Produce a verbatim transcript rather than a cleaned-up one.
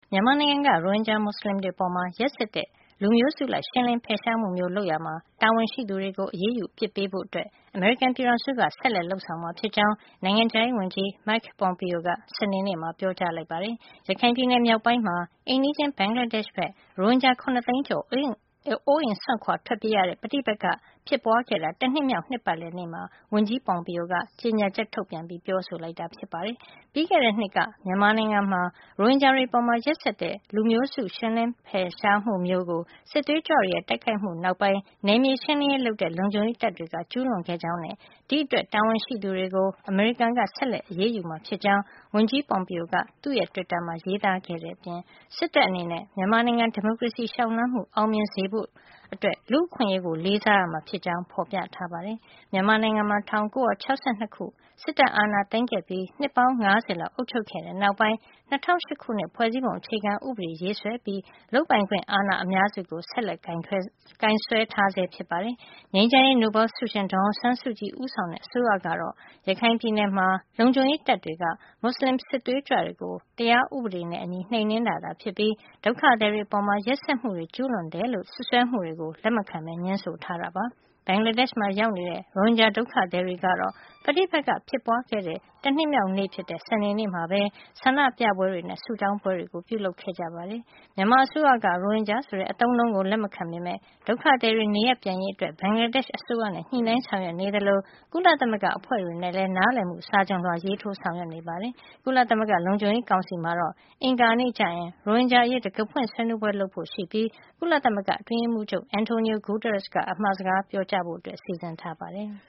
မြန်မာနိုင်ငံကရိုဟင်ဂျာမွတ်စလင်တွေအပေါ်ရက်စက်တဲ့လူမျိုးစုလိုက်ရှင်းလင်းဖယ်ရှားမှုမျိုးလုပ်ရာမှာတာဝန်ရှိသူတွေကိုအရေးယူအပြစ်ပေးဖို့အမေရိကန်ပြည်ထောင်စုကဆက်လက်လုပ်ဆောင်မှာဖြစ်ကြောင်းနိုင်ငံခြားရေးဝန်ကြီး Mike Pompeo ကစနေနေ့မှာပြောကြားလိုက်ပါတယ်။ရခိုင်ပြည်နယ်မြောက်ပိုင်းမှာအိမ်နီးချင်းဘင်္ဂလားဒေ့ရှ်ဘက်ရိုဟင်ဂျာ ၇ သိန်းကျော်အိုးအိမ်စွန့်ခွာထွက်ပြေးရတဲ့ပဋိပက္ခဖြစ်ပွားခဲ့တာတနှစ်မြောက်နှစ်ပတ်လည်နေ့မှာဝန်ကြီး Pompeo ကကြေညာချက်ထုတ်ပြန်ပြီးပြောဆိုလိုက်တာဖြစ်ပါတယ်။ပြီးခဲ့တဲ့နှစ်ကမြန်မာနိုင်ငံမှာရိုဟင်ဂျာတွေအပေါ်ရက်စက်တဲ့လူမျိုးစုရှင်းလင်းဖယ်ရှားမှုမျိုးကိုစစ်သွေးကြွတွေရဲ့တိုက်ခိုက်မှုနောက်ပိုင်းနယ်မြေရှင်းလင်းရေးလုပ်တဲ့လုံခြုံရေးတပ်တွေကကျူးလွန်ခဲ့ကြောင်းနဲ့ဒီအတွက်တာဝန်ရှိသူတွေကိုအမေရိကန်ကဆက်လက်အရေးယူမှာဖြစ်ကြောင်းဝန်ကြီး Pompeo ကသူ့ရဲ့တွစ်တာမှာရေးသားခဲ့တဲ့အပြင်စစ်တပ်အနေနဲ့မြန်မာနိုင်ငံဒီမိုကရေစီလျှောက်လှမ်းမှုအောင်မြင်စေဖို့အတွက်လူ့အခွင့်အရေးကိုလေးစားရမှာဖြစ်ကြောင်းဖေါ်ပြထားပါတယ်။မြန်မာနိုင်ငံမှာ၁၉၆၂ခုစစ်တပ်အာဏာသိမ်းခဲ့ပြီးနှစ်ပေါင်း၅၀လောက်အုပ်ချုပ်ခဲ့တဲ့နောက်ပိုင်း၂၀၀၈ခုနှစ်ဖွဲ့စည်းပုံအခြေခံဥပဒေရေးဆွဲပြီးလုပ်ပိုင်ခွင့်အာဏာအများစုကိုဆက်လက်ကိုင်စွဲထားဆဲဖြစ်ပါတယ်။ငြိမ်းချမ်းရေးနိုဘယ်ဆုရှင်ဒေါ်အောင်ဆန်းစုကြည်ဦးဆောင်တဲ့အစိုးရကတော့ရခိုင်ပြည်နယ်မှာလုံခြုံရေးတပ်တွေကမွတ်စလင်စစ်သွေးကြွတွေကိုတရားဥပဒေနဲ့အညီနှိမ်နင်းတာသာဖြစ်ပြီးဒုက္ခသည်တွေအပေါ်ရက်စက်မှုတွေကျူးလွန်တယ်လို့စွပ်စွဲမှုတွေကိုလက်မခံဘဲငြင်းဆိုထားတာပါ။ဘင်္ဂလားဒေ့ရှ်မှာရောက်နေတဲ့ရိုဟင်ဂျာဒုက္ခသည်တွေကတော့ပဋိပက္ခဖြစ်ပွားခဲ့တဲ့တနှစ်မြောက်နေ့ဖြစ်တဲ့စနေနေ့မှာပဲဆန္ဒပြပွဲတွေနဲ့ဆုတောင်းပွဲတွေကိုပြုလုပ်ခဲ့ကြပါတယ်။မြန်မာအစိုးရကရိုဟင်ဂျာဆိုတဲ့အသုံးအနှုန်းကိုလက်မခံပေမယ့်ဒုက္ခသည်တွေနေရပ်ပြန်ရေးအတွက်ဘင်္ဂလားဒေ့ရှ်အစိုးရနဲ့ညှိနှိုင်းဆောင်ရွက်နေသလိုကုလသမဂ္ဂအဖွဲ့တွေနဲ့လည်းနားလည်မှုစာချွန်လွှာရေးထိုးဆောင်ရွက်နေပါတယ်။ကုလသမဂ္ဂလုံခြုံရေးကောင်စီမှာတော့အင်္ဂါနေ့ကျရင်ရိုဟင်ဂျာအရေးတံခါးဖွင့်ဆွေးနွေးပွဲလုပ်ဖို့ရှိပြီးကုလသမဂ္ဂအတွင်းရေးမှူးချုပ် Antonio Guterres ကအမှာစကားပြောကြားဖို့စီစဉ်ထားပါတယ်။